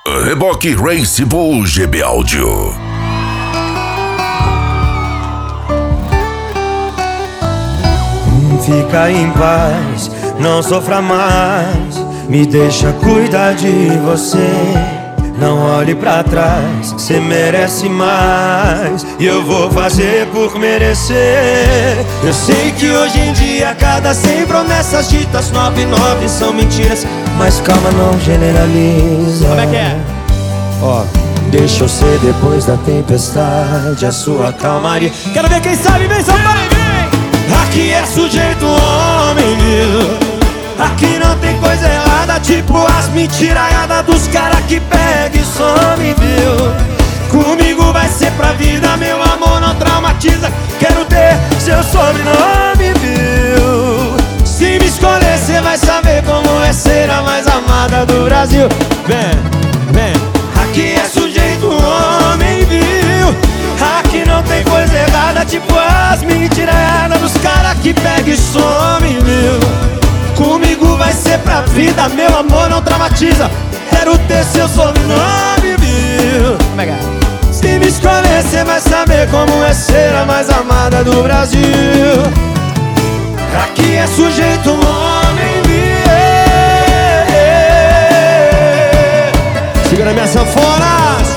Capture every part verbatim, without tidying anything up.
Reboque Race Bull G B Áudio. Fica em paz, não sofra mais, me deixa cuidar de você. Não olhe pra trás, cê merece mais, e eu vou fazer por merecer. Eu sei que hoje em dia cada cem promessas ditas, nove nove são mentiras, mas calma, não generaliza. Como é que é? Ó, deixa eu ser depois da tempestade a sua calmaria. Quero ver quem sabe, vem São Paulo. Aqui é sujeito homem, viu? Aqui não tem coisa errada, tipo as mentiraiadas dos caras que pega e some, viu? Comigo vai ser pra vida, meu amor não traumatiza. Quero ter seu sobrenome, viu? Se me escolher, cê vai saber como é ser a mais amada do Brasil. Vem, vem. Aqui é sujeito homem, viu? Aqui não tem coisa errada, tipo as mentiraiadas dos caras que pega e some, viu? Comigo vai ser pra vida, meu amor não traumatiza. Quero ter seu sobrenome, viu? Como é que é? Se me escolher, cê vai saber como é ser a mais amada do Brasil. Aqui é sujeito homem, viu? Segura minha sanfonas.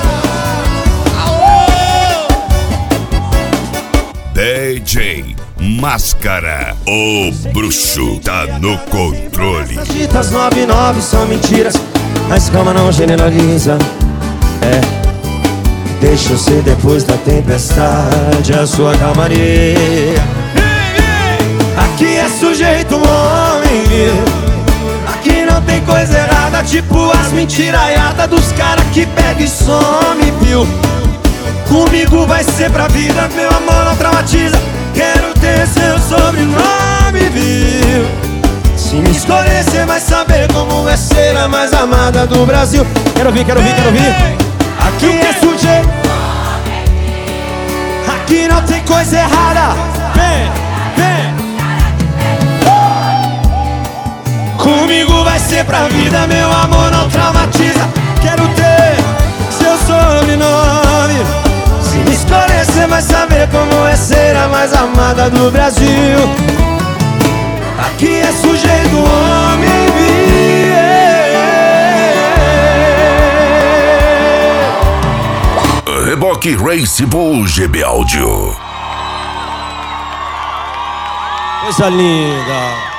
D J Máscara, o bruxo tá no controle. As ditas nove nove são mentiras, mas calma, não generaliza. É, deixa eu ser depois da tempestade a sua calmaria. Aqui é sujeito homem, viu? Aqui não tem coisa errada, tipo as mentiraiadas dos caras que pega e some, viu? Comigo vai ser pra vida, meu amor não traumatiza. Quero ter seu sobrenome, viu? Se me escolher, cê vai saber como é ser a mais amada do Brasil. Quero ouvir, quero ouvir, quero ouvir. Aqui é sujeito, aqui não tem coisa errada. Vem, vem. Comigo vai ser pra vida, meu amor não traumatiza. Quero ter seu sobrenome. Se me escolher, cê vai saber como é ser a mais amada do Brasil. Aqui é sujeito homem, viu? Reboque Race Bull G B Áudio. Coisa linda.